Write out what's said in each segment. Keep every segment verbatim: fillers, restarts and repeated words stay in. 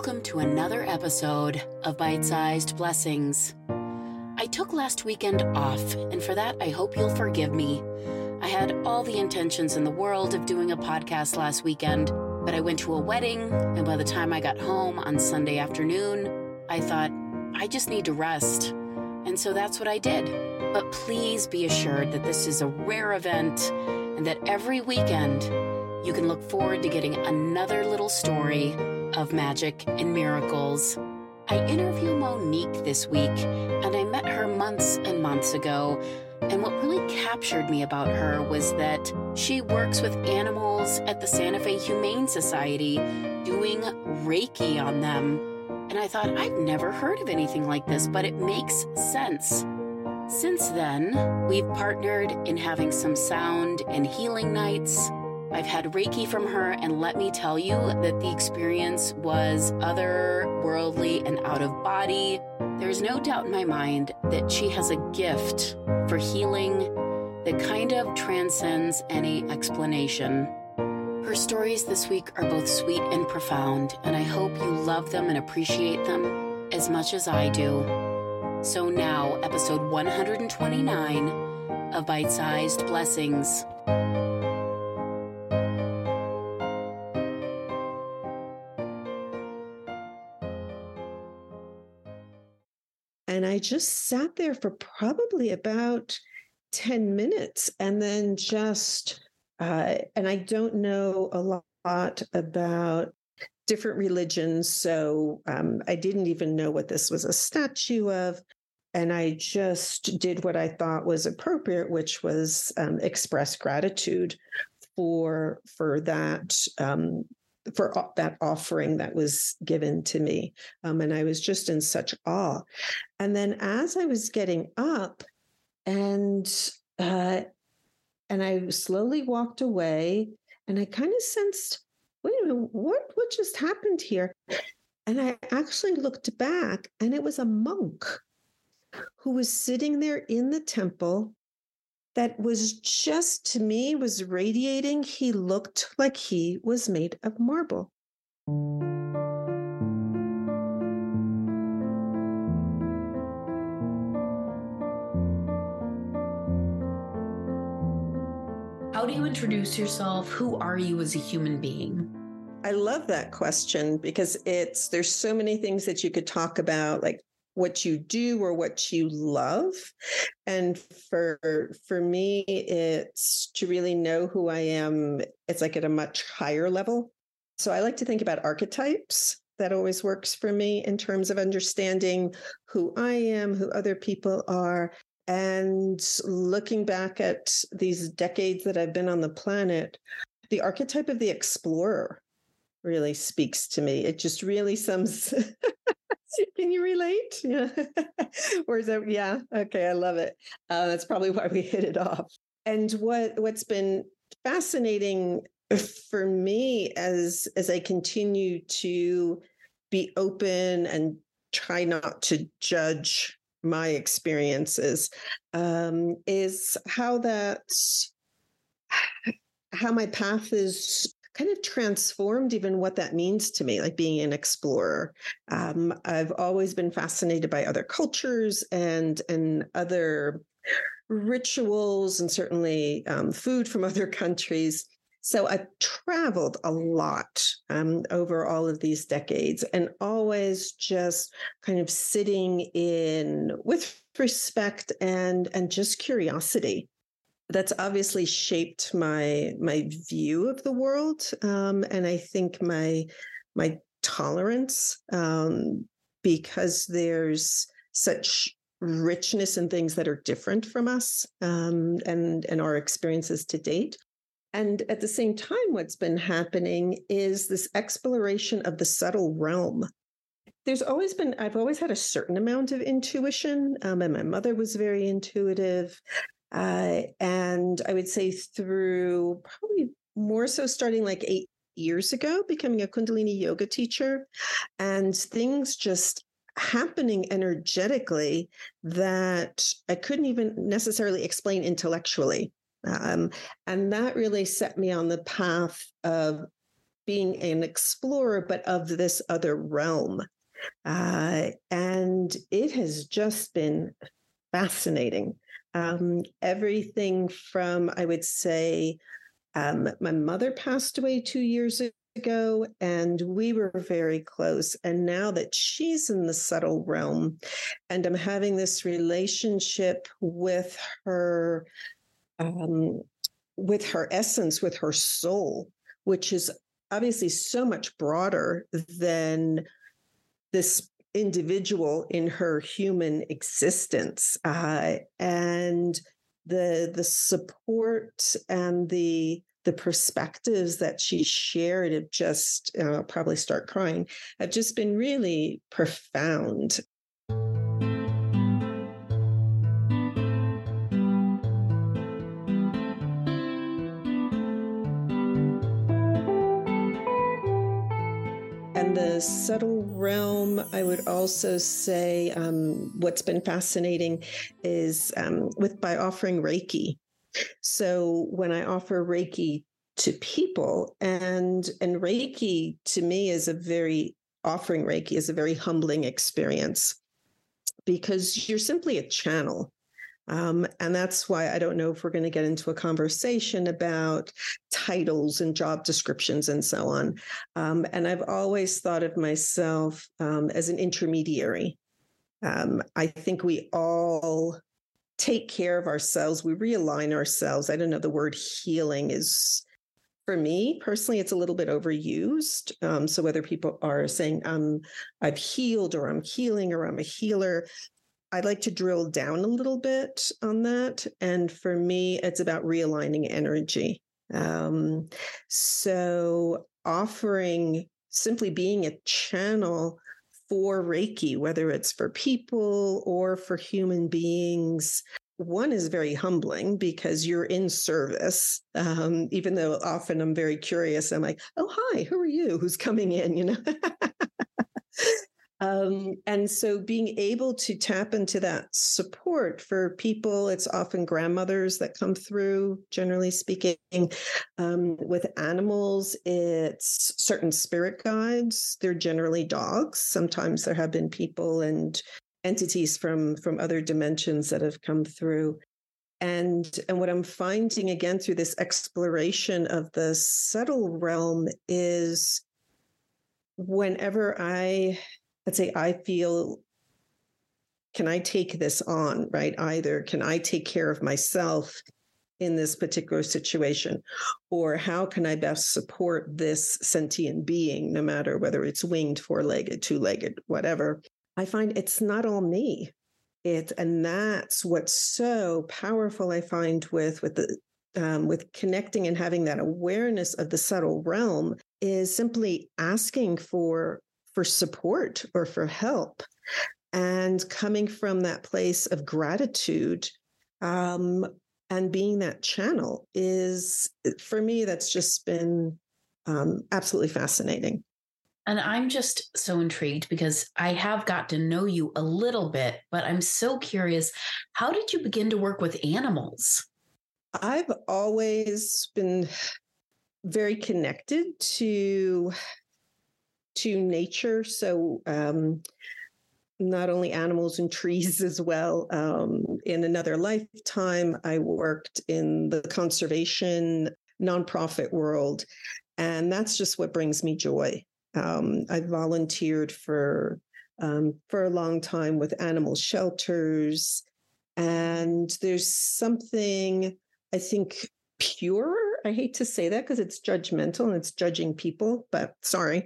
Welcome to another episode of Bite-Sized Blessings. I took last weekend off, and for that, I hope you'll forgive me. I had all the intentions in the world of doing a podcast last weekend, but I went to a wedding, and by the time I got home on Sunday afternoon, I thought, I just need to rest. And so that's what I did. But please be assured that this is a rare event, and that every weekend, you can look forward to getting another little story of magic and miracles. I interviewed Monique this week, and I met her months and months ago, and what really captured me about her was that she works with animals at the Santa Fe Humane Society, doing Reiki on them. And I thought, I've never heard of anything like this, but it makes sense. Since then, we've partnered in having some sound and healing nights. I've had Reiki from her, and let me tell you that the experience was otherworldly and out of body. There's no doubt in my mind that she has a gift for healing that kind of transcends any explanation. Her stories this week are both sweet and profound, and I hope you love them and appreciate them as much as I do. So now, episode one hundred twenty-nine of Bite-Sized Blessings. And I just sat there for probably about ten minutes and then just, uh, and I don't know a lot about different religions. So um, I didn't even know what this was a statue of. And I just did what I thought was appropriate, which was um, express gratitude for, for that um for that offering that was given to me. Um, and I was just in such awe. And then as I was getting up and, uh, and I slowly walked away, and I kind of sensed, wait a minute, what, what just happened here? And I actually looked back, and it was a monk who was sitting there in the temple that was just, to me, was radiating. He looked like he was made of marble. How do you introduce yourself? Who are you as a human being? I love that question because it's, there's so many things that you could talk about, like what you do or what you love. And for for me, it's to really know who I am. It's like at a much higher level. So I like to think about archetypes. That always works for me in terms of understanding who I am, who other people are. And looking back at these decades that I've been on the planet, the archetype of the explorer really speaks to me. It just really sums... Can you relate? Yeah. Or is that, yeah. Okay. I love it. Uh, that's probably why we hit it off. And what, what's been fascinating for me as, as I continue to be open and try not to judge my experiences, um, is how that's, how my path is kind of transformed even what that means to me, like being an explorer. Um, I've always been fascinated by other cultures and, and other rituals, and certainly um, food from other countries. So I've traveled a lot um, over all of these decades, and always just kind of sitting in with respect and, and just curiosity. That's obviously shaped my my view of the world, um, and I think my my tolerance, um, because there's such richness in things that are different from us, um, and and our experiences to date. And at the same time, what's been happening is this exploration of the subtle realm. There's always been, I've always had a certain amount of intuition, um, and my mother was very intuitive. Uh, and I would say through probably more so starting like eight years ago, becoming a Kundalini yoga teacher, and things just happening energetically that I couldn't even necessarily explain intellectually. Um, and that really set me on the path of being an explorer, but of this other realm. Uh, and it has just been fascinating. Um, everything from, I would say, um, my mother passed away two years ago, and we were very close. And now that she's in the subtle realm, and I'm having this relationship with her, um, with her essence, with her soul, which is obviously so much broader than this individual in her human existence, uh, and the the support and the the perspectives that she shared have just uh, I'll probably start crying, have just been really profound. And the subtle realm, I would also say, um, what's been fascinating is um, with by offering Reiki. So when I offer Reiki to people, and and Reiki to me is a very offering Reiki is a very humbling experience, because you're simply a channel. Um, and that's why I don't know if we're going to get into a conversation about titles and job descriptions and so on. Um, and I've always thought of myself um, as an intermediary. Um, I think we all take care of ourselves. We realign ourselves. I don't know, the word healing is, for me personally, it's a little bit overused. Um, so whether people are saying um, I've healed, or I'm healing, or I'm a healer, I'd like to drill down a little bit on that. And for me, it's about realigning energy. Um, so offering, simply being a channel for Reiki, whether it's for people or for human beings, one is very humbling because you're in service. Um, even though often I'm very curious, I'm like, oh, hi, who are you? Who's coming in, you know? Um, and so being able to tap into that support for people, it's often grandmothers that come through, generally speaking. Um, with animals, it's certain spirit guides. They're generally dogs. Sometimes there have been people and entities from, from other dimensions that have come through. And, and what I'm finding again through this exploration of the subtle realm is whenever I... let's say I feel, can I take this on, right? Either can I take care of myself in this particular situation, or how can I best support this sentient being, no matter whether it's winged, four-legged, two-legged, whatever. I find it's not all me. It, and that's what's so powerful, I find, with, with the Um, with connecting and having that awareness of the subtle realm, is simply asking for for support or for help, and coming from that place of gratitude, um, and being that channel is, for me, that's just been um, absolutely fascinating. And I'm just so intrigued because I have got to know you a little bit, but I'm so curious, how did you begin to work with animals? I've always been very connected to to nature. So um, not only animals and trees as well. Um, in another lifetime, I worked in the conservation nonprofit world, and that's just what brings me joy. Um, I volunteered for um, for a long time with animal shelters, and there's something, I think, pure. I hate to say that because it's judgmental and it's judging people, but sorry.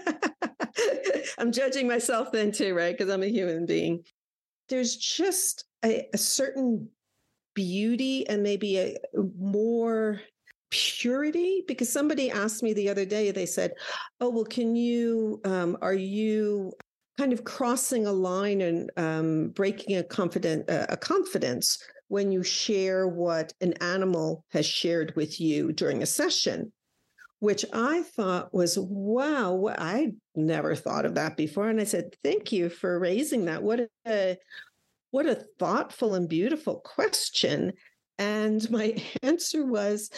I'm judging myself then too, right? Because I'm a human being. There's just a, a certain beauty and maybe a more purity, because somebody asked me the other day, they said, oh, well, can you, um, are you kind of crossing a line and um, breaking a confident, uh, a confidence when you share what an animal has shared with you during a session? Which I thought was, wow, I never thought of that before. And I said, thank you for raising that. What a, what a thoughtful and beautiful question. And my answer was,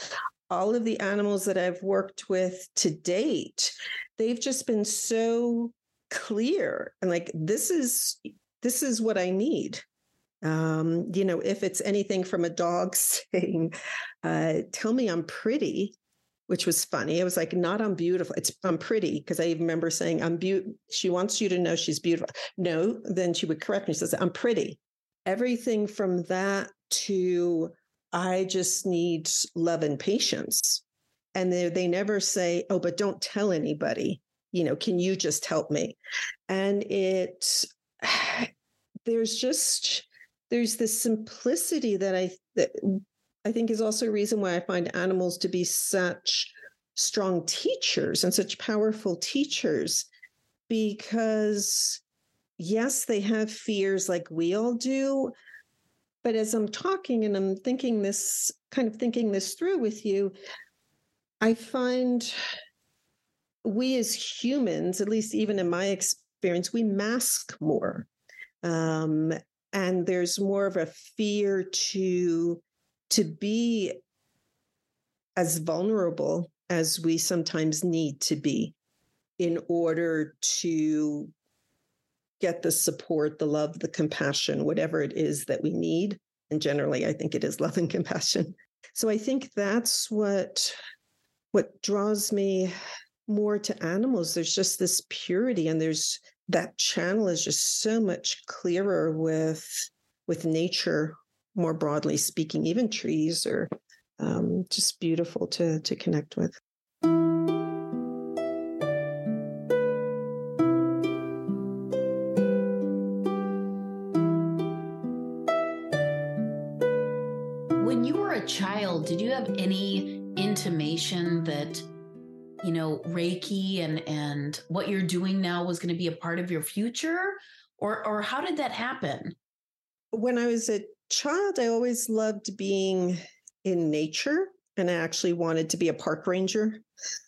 all of the animals that I've worked with to date, they've just been so clear and like, this is, this is what I need. Um, you know, if it's anything from a dog saying, uh, tell me I'm pretty, which was funny. It was like, not I'm beautiful. It's I'm pretty. Because I even remember saying, I'm beautiful. She wants you to know she's beautiful. No, then she would correct me. She says, I'm pretty. Everything from that to, I just need love and patience. And they, they never say, oh, but don't tell anybody, you know, can you just help me? And it, there's just, there's this simplicity that I, that I think is also a reason why I find animals to be such strong teachers and such powerful teachers, because yes, they have fears like we all do. But as I'm talking and I'm thinking this, kind of thinking this through with you, I find we as humans, at least even in my experience, we mask more. Um, and there's more of a fear to, to be as vulnerable as we sometimes need to be in order to get the support, the love, the compassion, whatever it is that we need. And generally, I think it is love and compassion. So I think that's what, what draws me more to animals. There's just this purity, and there's that channel is just so much clearer with, with nature, more broadly speaking, even trees are um, just beautiful to, to connect with. When you were a child, did you have any intimation that, you know, Reiki and, and what you're doing now was going to be a part of your future? Or, or how did that happen? When I was a child, I always loved being in nature, and I actually wanted to be a park ranger.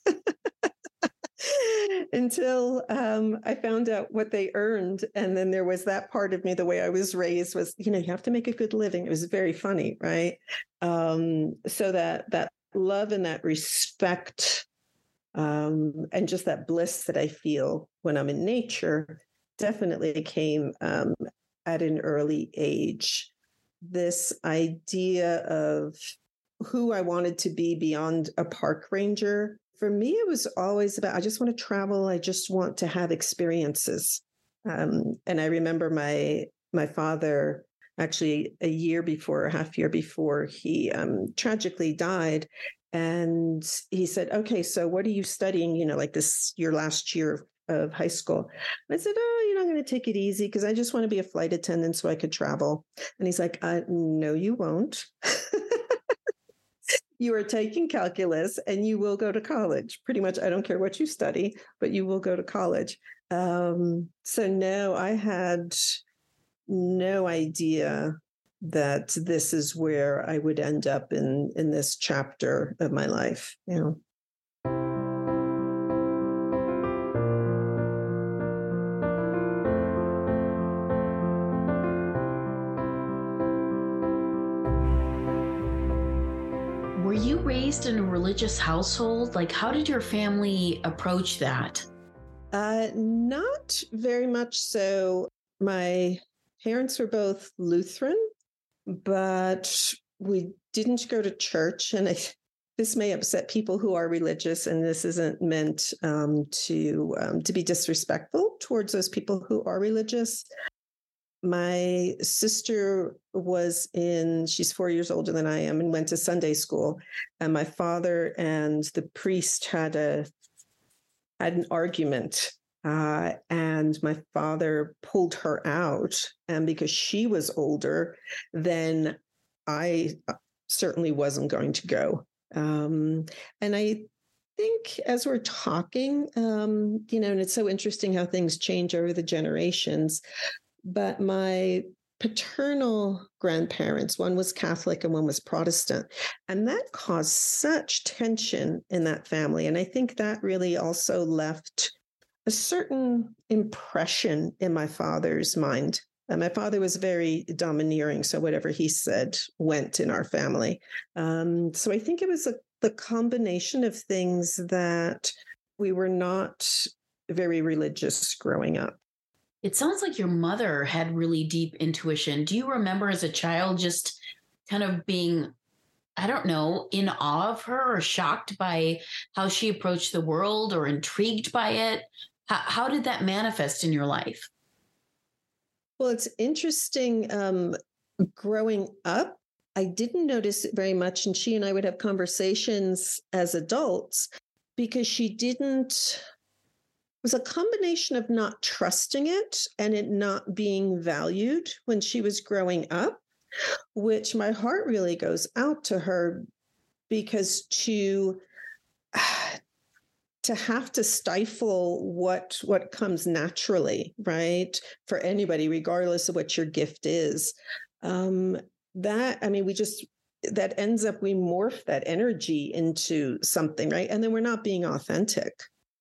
Until um, I found out what they earned. And then there was that part of me, the way I was raised was, you know, you have to make a good living. It was very funny, right? Um, so that that love and that respect um, and just that bliss that I feel when I'm in nature definitely came um, at an early age. This idea of who I wanted to be beyond a park ranger, for me, it was always about, I just want to travel. I just want to have experiences. Um, and I remember my my father, actually a year before, a half year before he um, tragically died. And he said, okay, so what are you studying? You know, like this, your last year of high school. And I said, oh, you know, I'm going to take it easy because I just want to be a flight attendant so I could travel. And he's like, uh, no, you won't. You are taking calculus and you will go to college. Pretty much, I don't care what you study, but you will go to college. Um, so no, I had no idea that this is where I would end up in, in this chapter of my life. You know. Were you raised in a religious household? Like, how did your family approach that? Uh, not very much so. My parents were both Lutheran, but we didn't go to church. And I, this may upset people who are religious, and this isn't meant um, to um, to be disrespectful towards those people who are religious. My sister was in, she's four years older than I am, and went to Sunday school. And my father and the priest had a had an argument. Uh, and my father pulled her out. And because she was older, then I certainly wasn't going to go. Um, and I think as we're talking, um, you know, and it's so interesting how things change over the generations. But my paternal grandparents, one was Catholic and one was Protestant. And that caused such tension in that family. And I think that really also left a certain impression in my father's mind. And my father was very domineering. So whatever he said went in our family. Um, so I think it was a the combination of things that we were not very religious growing up. It sounds like your mother had really deep intuition. Do you remember as a child just kind of being, I don't know, in awe of her or shocked by how she approached the world or intrigued by it? How, how did that manifest in your life? Well, it's interesting. Um, growing up, I didn't notice it very much. And she and I would have conversations as adults because she didn't, it was a combination of not trusting it and it not being valued when she was growing up, which my heart really goes out to her, because to to have to stifle what what comes naturally, right, for anybody, regardless of what your gift is, um, that, I mean, we just, that ends up, we morph that energy into something, right? And then we're not being authentic.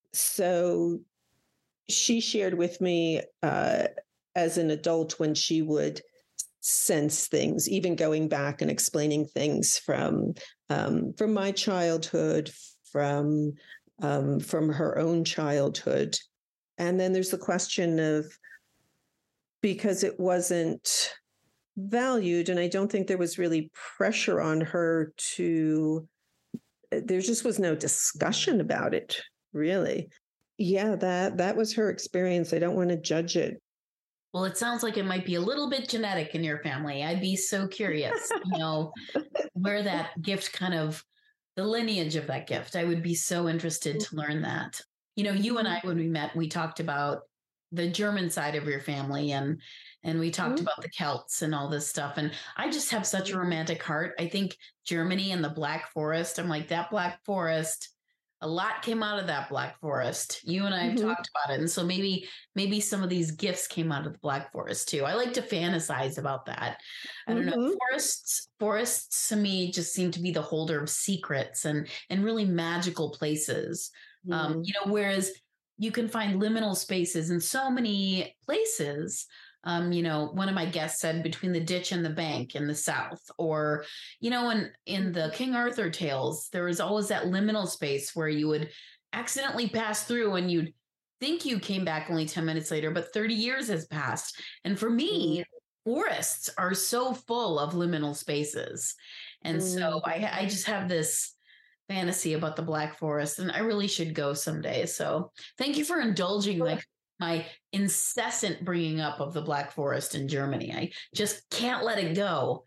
So she shared with me uh, as an adult when she would sense things, even going back and explaining things from um, from my childhood, from um, from her own childhood. And then there's the question of, because it wasn't valued, and I don't think there was really pressure on her to, there just was no discussion about it, really. Yeah, that that was her experience. I don't want to judge it. Well, it sounds like it might be a little bit genetic in your family. I'd be so curious, you know, where that gift kind of, the lineage of that gift. I would be so interested to learn that. You know, you and I, when we met, we talked about the German side of your family, and and we talked mm-hmm. about the Celts and all this stuff. And I just have such a romantic heart. I think Germany and the Black Forest, I'm like, that Black Forest, a lot came out of that Black Forest. You and I have mm-hmm. talked about it. And so maybe, maybe some of these gifts came out of the Black Forest too. I like to fantasize about that. I don't mm-hmm. know. Forests, forests to me just seem to be the holder of secrets and, and really magical places. Mm-hmm. Um, you know, whereas you can find liminal spaces in so many places. Um, you know, one of my guests said between the ditch and the bank in the South, or, you know, in, in the King Arthur tales, there was always that liminal space where you would accidentally pass through and you'd think you came back only ten minutes later, but thirty years has passed. And for me, forests are so full of liminal spaces. And mm. so I, I just have this fantasy about the Black Forest, and I really should go someday. So thank you for indulging my my incessant bringing up of the Black Forest in Germany. I just can't let it go.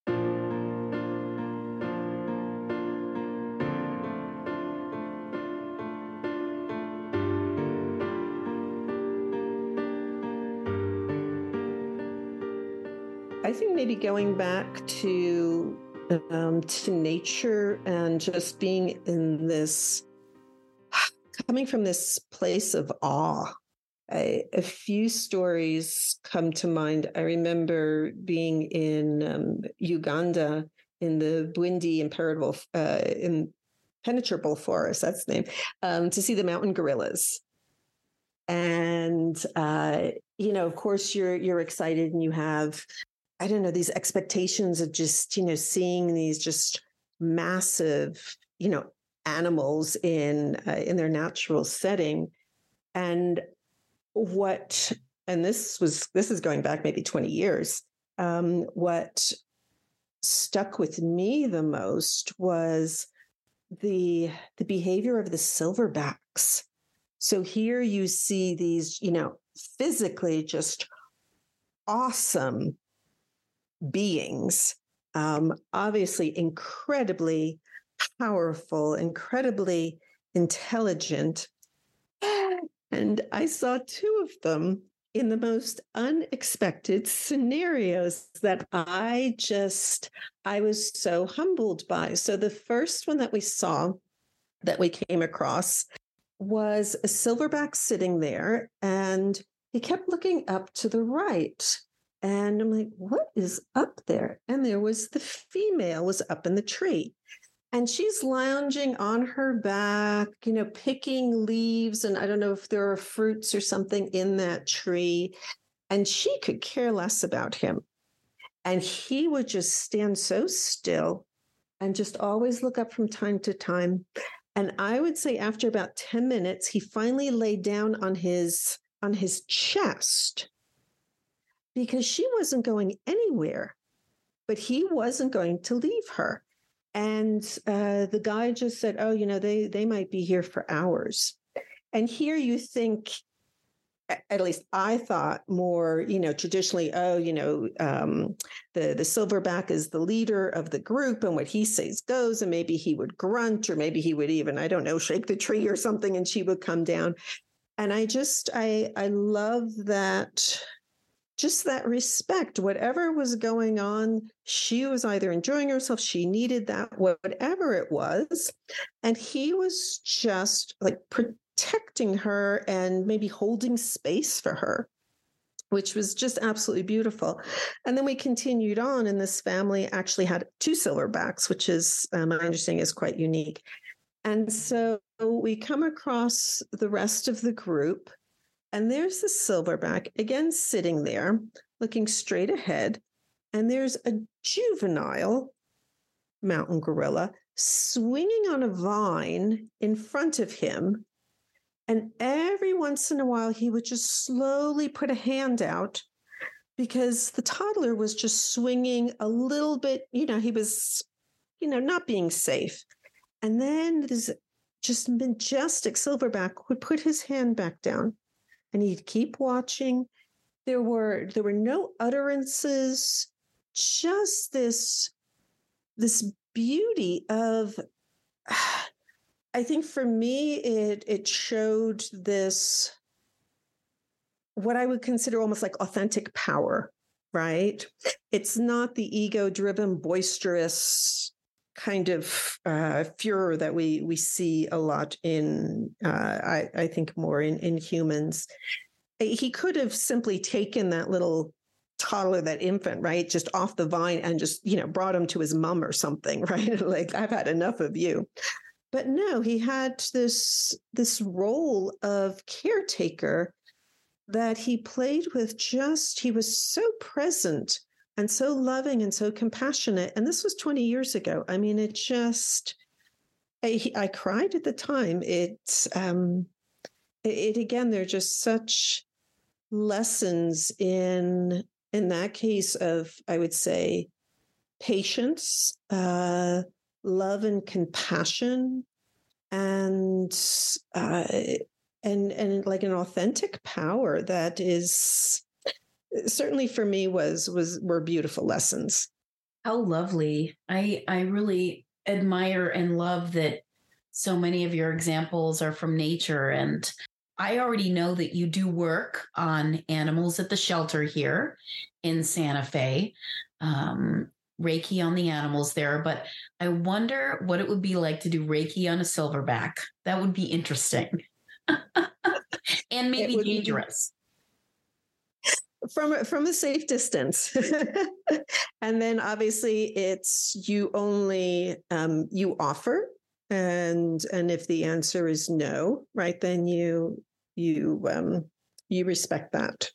I think maybe going back to um, to nature and just being in this, coming from this place of awe. I, a few stories come to mind. I remember being in um, Uganda in the Bwindi impenetrable, uh, impenetrable forest, that's the name, um, to see the mountain gorillas. And, uh, you know, of course, you're you're excited and you have, I don't know, these expectations of just, you know, seeing these just massive, you know, animals in uh, in their natural setting. And what, and this was, this is going back maybe twenty years. Um, what stuck with me the most was the, the behavior of the silverbacks. So here you see these, you know, physically just awesome beings, um, obviously incredibly powerful, incredibly intelligent. And I saw two of them in the most unexpected scenarios that I just, I was so humbled by. So the first one that we saw, that we came across, was a silverback sitting there, and he kept looking up to the right. And I'm like, what is up there? And there was the female was up in the tree. And she's lounging on her back, you know, picking leaves. And I don't know if there are fruits or something in that tree. And she could care less about him. And he would just stand so still and just always look up from time to time. And I would say after about ten minutes, he finally laid down on his on his chest because she wasn't going anywhere, but he wasn't going to leave her. And uh, the guy just said, oh, you know, they they might be here for hours. And here you think, at least I thought more, you know, traditionally, oh, you know, um, the, the silverback is the leader of the group and what he says goes, and maybe he would grunt, or maybe he would even, I don't know, shake the tree or something, and she would come down. And I just, I, I love that, just that respect. Whatever was going on, she was either enjoying herself, she needed that, whatever it was. And he was just like protecting her and maybe holding space for her, which was just absolutely beautiful. And then we continued on, and this family actually had two silverbacks, which is, um, my understanding, is quite unique. And so we come across the rest of the group, and there's the silverback, again, sitting there, looking straight ahead. And there's a juvenile mountain gorilla swinging on a vine in front of him. And every once in a while, he would just slowly put a hand out because the toddler was just swinging a little bit. You know, he was, you know, not being safe. And then this just majestic silverback would put his hand back down, and he'd keep watching. There were there were no utterances, just this, this beauty of, I think for me, it it showed this, what I would consider almost like authentic power, right? It's not the ego-driven, boisterous kind of uh, furor that we we see a lot in, uh, I, I think more in, in humans. He could have simply taken that little toddler, that infant, right, just off the vine and just, you know, brought him to his mom or something, right? Like, I've had enough of you. But no, he had this, this role of caretaker that he played with. Just, he was so present and so loving and so compassionate. And this was twenty years ago. I mean, it just, I, I cried at the time. It, um, it, it again, they're just such lessons in, in that case of, I would say, patience, uh, love and compassion, and uh, and and like an authentic power that is, certainly for me, was was were beautiful lessons. How lovely. I I really admire and love that so many of your examples are from nature. And I already know that you do work on animals at the shelter here in Santa Fe. Um, Reiki on the animals there, but I wonder what it would be like to do Reiki on a silverback. That would be interesting. And maybe dangerous. From, from a safe distance. And then obviously it's, you only, um, you offer. And, and if the answer is no, right, then you, you, um, you respect that.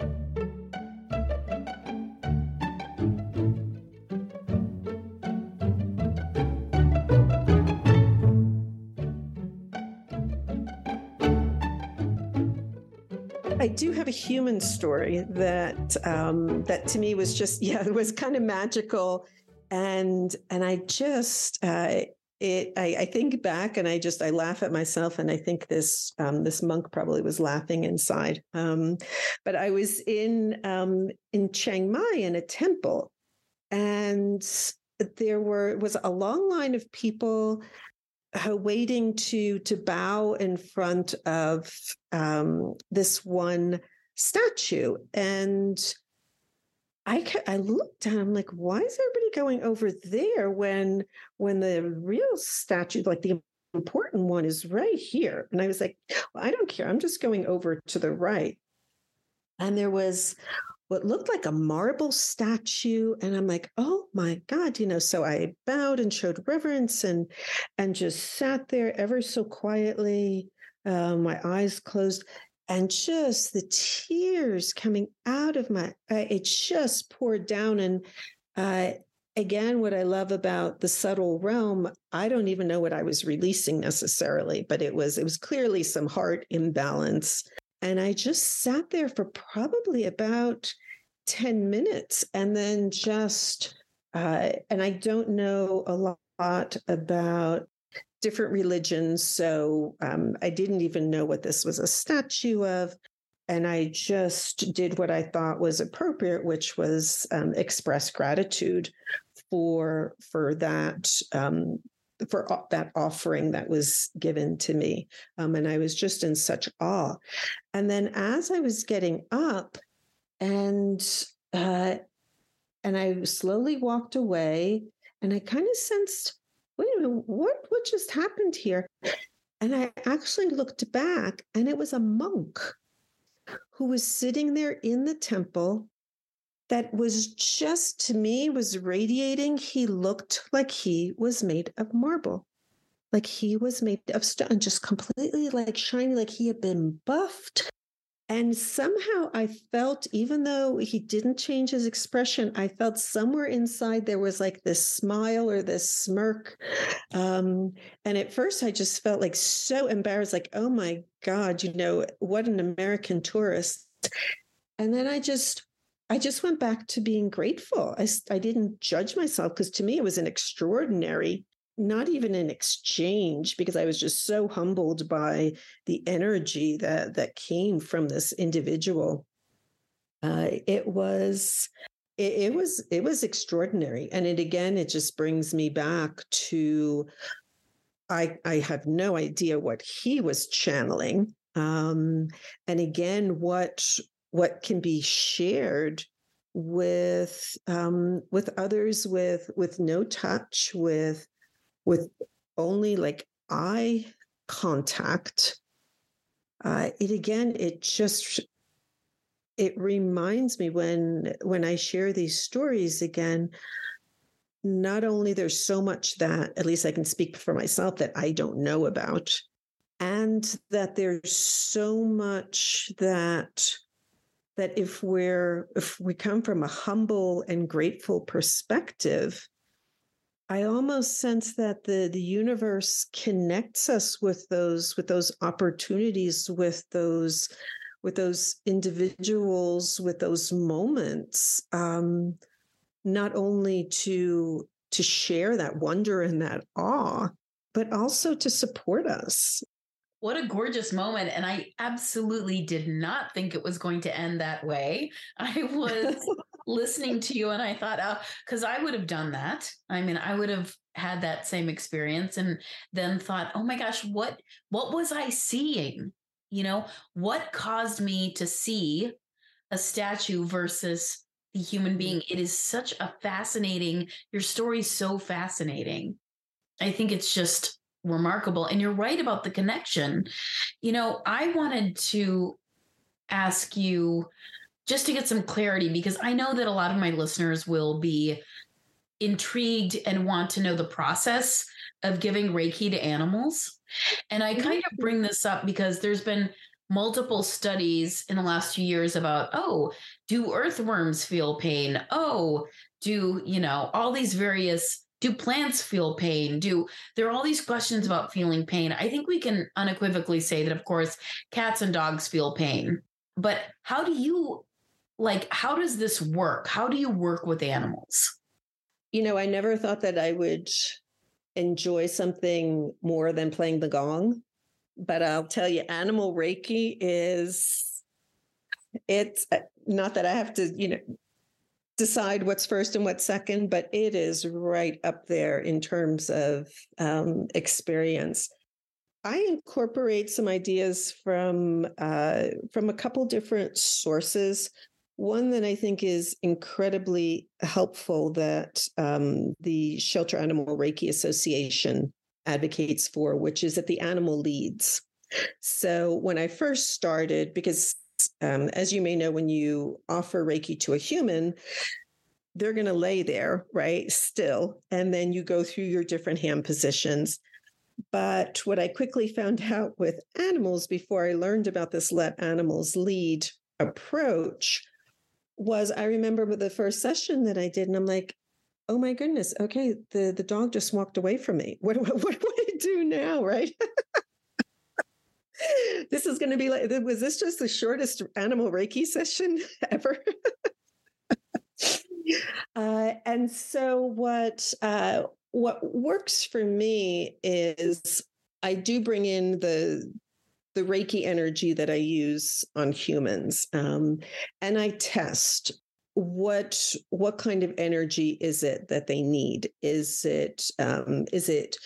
I do have a human story that um, that to me was just, yeah, it was kind of magical, and and I just uh, it I, I think back and I just I laugh at myself, and I think this um, this monk probably was laughing inside. Um, but I was in um, in Chiang Mai in a temple, and there were was a long line of people Uh, waiting to to bow in front of um, this one statue. And I I looked and I'm like, why is everybody going over there when when the real statue, like the important one, is right here? And I was like, well, I don't care. I'm just going over to the right. And there was what looked like a marble statue. And I'm like, oh my God, you know, so I bowed and showed reverence and, and just sat there ever so quietly, uh, my eyes closed, and just the tears coming out of my, uh, it just poured down. And uh, again, what I love about the subtle realm, I don't even know what I was releasing necessarily, but it was it was clearly some heart imbalance. And I just sat there for probably about ten minutes and then just, uh, and I don't know a lot about different religions. So um, I didn't even know what this was a statue of. And I just did what I thought was appropriate, which was um, express gratitude for for that um, for that offering that was given to me. Um, and I was just in such awe. And then as I was getting up, and uh, and I slowly walked away, and I kind of sensed, wait a minute, what what just happened here? And I actually looked back, and it was a monk who was sitting there in the temple that was just, to me, was radiating. He looked like he was made of marble, like he was made of stone, just completely like shiny, like he had been buffed. And somehow I felt, even though he didn't change his expression, I felt somewhere inside there was like this smile or this smirk. Um, and at first I just felt like so embarrassed, like, oh my God, you know, what an American tourist. And then I just, I just went back to being grateful. I, I didn't judge myself, because to me it was an extraordinary, not even an exchange, because I was just so humbled by the energy that that came from this individual. Uh, it was, it, it was, it was extraordinary, and it again, it just brings me back to, I I have no idea what he was channeling, um, and again, what what can be shared with um, with others, with with no touch, with with only like eye contact. Uh, it again, it just, it reminds me when when I share these stories again, not only there's so much that, at least I can speak for myself, that I don't know about, and that there's so much that that if we're if we come from a humble and grateful perspective, I almost sense that the the universe connects us with those with those opportunities, with those with those individuals, with those moments, um, not only to to share that wonder and that awe, but also to support us. What a gorgeous moment. And I absolutely did not think it was going to end that way. I was listening to you and I thought, oh, because I would have done that. I mean, I would have had that same experience and then thought, oh my gosh, what what was I seeing? You know, what caused me to see a statue versus the human being? It is such a fascinating, your story's so fascinating. I think it's just remarkable. And you're right about the connection. You know, I wanted to ask you just to get some clarity, because I know that a lot of my listeners will be intrigued and want to know the process of giving Reiki to animals. And I kind of bring this up because there's been multiple studies in the last few years about, oh, do earthworms feel pain? Oh, do, you know, all these various, do plants feel pain? Do there are all these questions about feeling pain? I think we can unequivocally say that, of course, cats and dogs feel pain. But how do you, like, how does this work? How do you work with animals? You know, I never thought that I would enjoy something more than playing the gong. But I'll tell you, animal Reiki is, it's not that I have to, you know, decide what's first and what's second, but it is right up there in terms of um, experience. I incorporate some ideas from uh, from a couple different sources. One that I think is incredibly helpful that um, the Shelter Animal Reiki Association advocates for, which is that the animal leads. So when I first started, because um, as you may know, when you offer Reiki to a human, they're going to lay there, right, still, and then you go through your different hand positions. But what I quickly found out with animals before I learned about this let animals lead approach was, I remember the first session that I did, and I'm like, oh my goodness, okay, the, the dog just walked away from me. What do I, what do I do now, right? This is going to be like, was this just the shortest animal Reiki session ever? uh, and so what uh, what works for me is I do bring in the the Reiki energy that I use on humans, um, and I test what what kind of energy is it that they need. Is it um, is it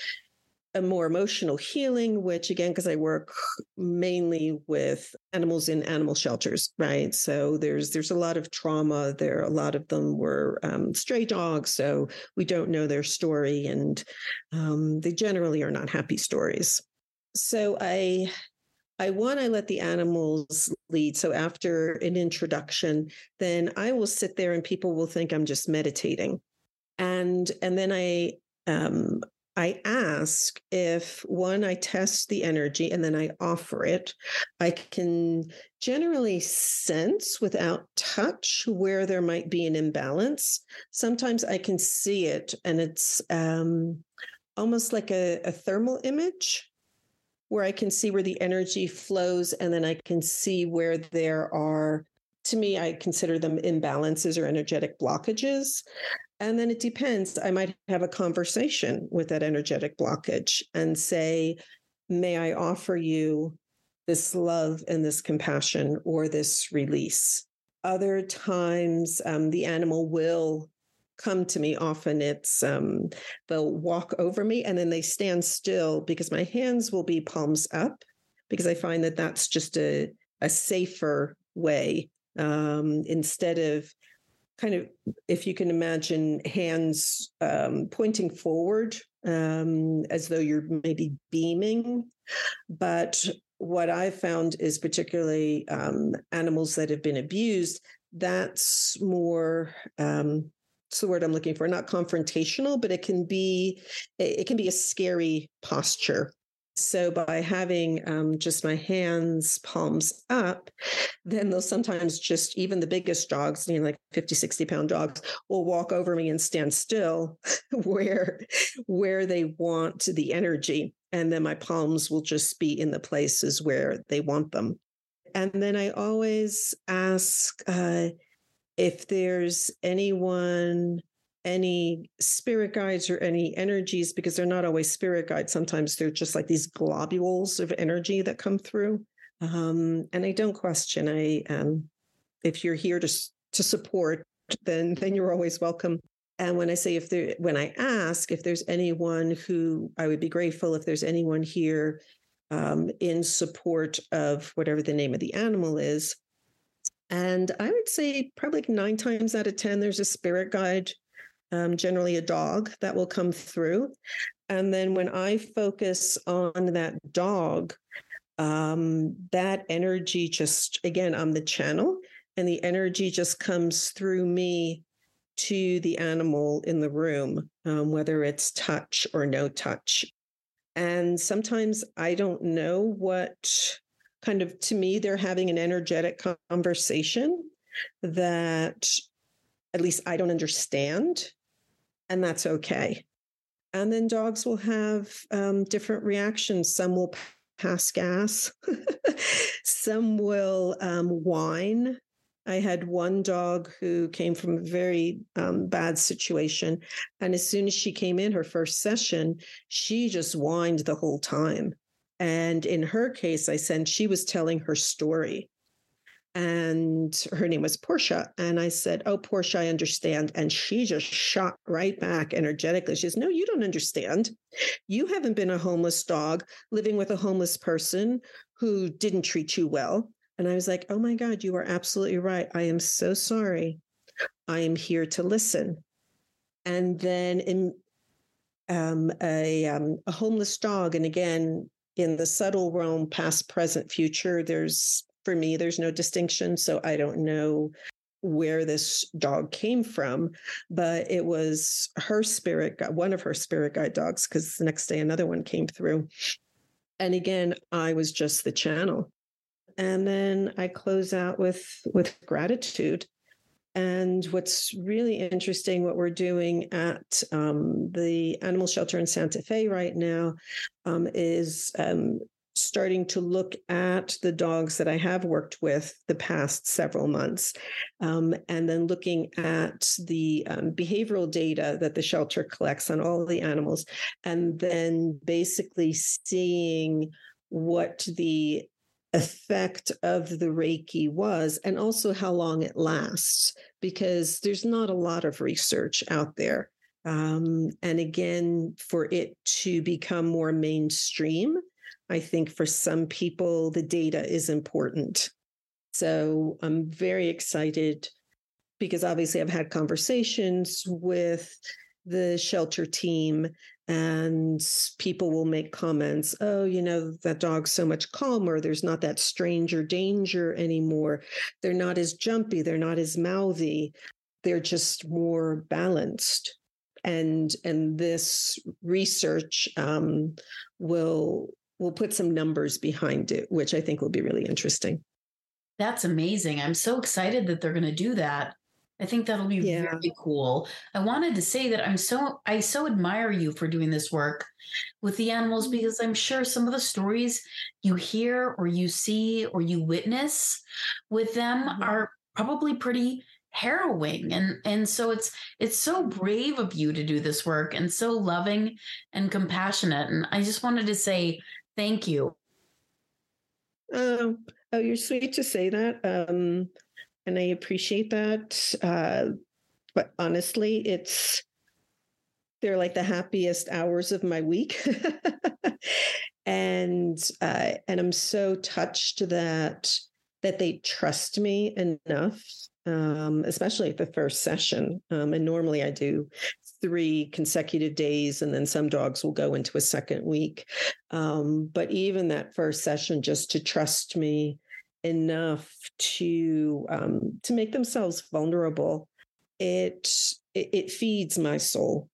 a more emotional healing, which again, because I work mainly with animals in animal shelters, right? So there's there's a lot of trauma there. A lot of them were um, stray dogs, so we don't know their story, and um, they generally are not happy stories. So I I want to let the animals lead. So after an introduction, then I will sit there and people will think I'm just meditating. And and then I um I ask if one, I test the energy and then I offer it. I can generally sense without touch where there might be an imbalance. Sometimes I can see it and it's um, almost like a, a thermal image where I can see where the energy flows and then I can see where there are, to me, I consider them imbalances or energetic blockages. And then it depends. I might have a conversation with that energetic blockage and say, may I offer you this love and this compassion or this release? Other times, um, the animal will come to me. Often it's um, they'll walk over me and then they stand still because my hands will be palms up because I find that that's just a, a safer way um, instead of kind of, if you can imagine hands um, pointing forward um, as though you're maybe beaming. But what I've found is particularly um, animals that have been abused, that's more, um, it's the word I'm looking for, not confrontational, but it can be, it can be a scary posture. So by having um, just my hands palms up, then they'll sometimes just, even the biggest dogs, you know, like fifty, sixty pound dogs will walk over me and stand still where, where they want the energy. And then my palms will just be in the places where they want them. And then I always ask uh, if there's anyone, any spirit guides or any energies, because they're not always spirit guides. Sometimes they're just like these globules of energy that come through. Um, and I don't question. I, um, if you're here to to support, then then you're always welcome. And when I say if there, when I ask if there's anyone who I would be grateful if there's anyone here um, in support of whatever the name of the animal is. And I would say probably nine times out of ten, there's a spirit guide, um, generally a dog that will come through. And then when I focus on that dog, um, that energy just, again, I'm the channel and the energy just comes through me to the animal in the room, um, whether it's touch or no touch. And sometimes I don't know what kind of, to me, they're having an energetic conversation that at least I don't understand, and that's okay. And then dogs will have um, different reactions. Some will pass gas. Some will um, whine. I had one dog who came from a very um, bad situation. And as soon as she came in her first session, she just whined the whole time. And in her case, I said she was telling her story. And her name was Portia. And I said, oh, Portia, I understand. And she just shot right back energetically. She says, no, you don't understand. You haven't been a homeless dog living with a homeless person who didn't treat you well. And I was like, oh my God, you are absolutely right. I am so sorry. I am here to listen. And then in um, a, um, a homeless dog, and again, in the subtle realm, past, present, future, there's, for me, there's no distinction. So I don't know where this dog came from, but it was her spirit guide, one of her spirit guide dogs, because the next day another one came through. And again, I was just the channel. And then I close out with with gratitude. And what's really interesting, what we're doing at um, the animal shelter in Santa Fe right now um, is um, starting to look at the dogs that I have worked with the past several months, um, and then looking at the um, behavioral data that the shelter collects on all the animals, and then basically seeing what the effect of the Reiki was, and also how long it lasts, because there's not a lot of research out there. Um, and again, for it to become more mainstream, I think for some people, the data is important. So I'm very excited because obviously I've had conversations with the shelter team, and people will make comments, oh, you know, that dog's so much calmer. There's not that stranger danger anymore. They're not as jumpy. They're not as mouthy. They're just more balanced. And and this research um, will will put some numbers behind it, which I think will be really interesting. That's amazing. I'm so excited that they're going to do that. I think that'll be yeah. very cool. I wanted to say that I'm so, I so admire you for doing this work with the animals, because I'm sure some of the stories you hear or you see or you witness with them mm-hmm. are probably pretty harrowing. And, and so it's, it's so brave of you to do this work, and so loving and compassionate. And I just wanted to say thank you. Oh, oh, you're sweet to say that. Um, And I appreciate that. Uh, but honestly, it's, they're like the happiest hours of my week. and uh, and I'm so touched that, that they trust me enough, um, especially at the first session. Um, and normally I do three consecutive days, and then some dogs will go into a second week. Um, but even that first session, just to trust me enough to um, to make themselves vulnerable, it, it it feeds my soul.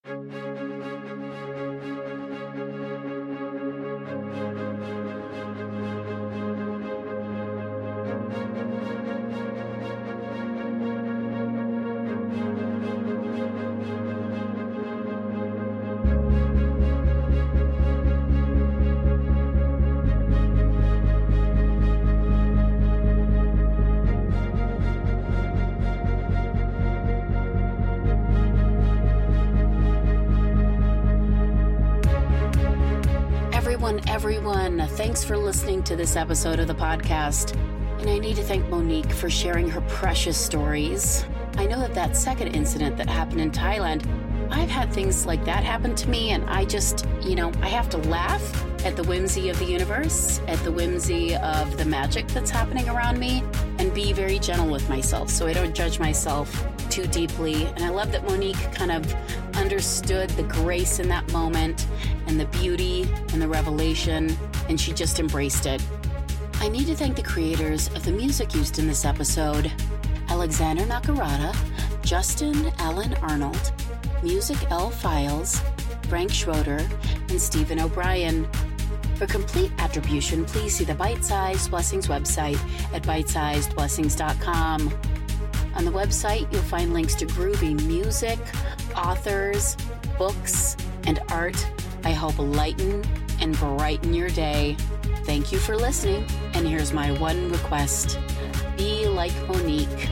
Everyone, thanks for listening to this episode of the podcast. And I need to thank Monique for sharing her precious stories. I know that that second incident that happened in Thailand, I've had things like that happen to me, and I just, you know, I have to laugh at the whimsy of the universe, at the whimsy of the magic that's happening around me, and be very gentle with myself so I don't judge myself too deeply. And I love that Monique kind of understood the grace in that moment and the beauty and the revelation, and she just embraced it. I need to thank the creators of the music used in this episode: Alexander Nakarada, Justin Allen Arnold, Music L Files, Frank Schroeder, and Stephen O'Brien. For complete attribution, please see the Bite-Sized Blessings website at bite sized blessings dot com. On the website, you'll find links to groovy music, authors, books, and art I hope lighten and brighten your day. Thank you for listening, and here's my one request. Be like Monique.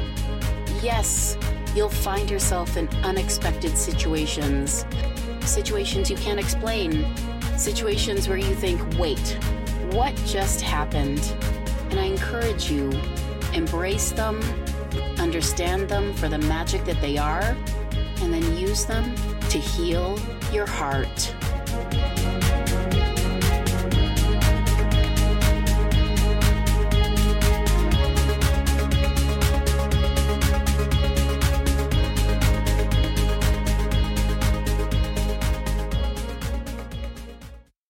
Yes, you'll find yourself in unexpected situations, situations you can't explain, situations where you think, wait, what just happened? And I encourage you, embrace them, understand them for the magic that they are, and then use them to heal your heart.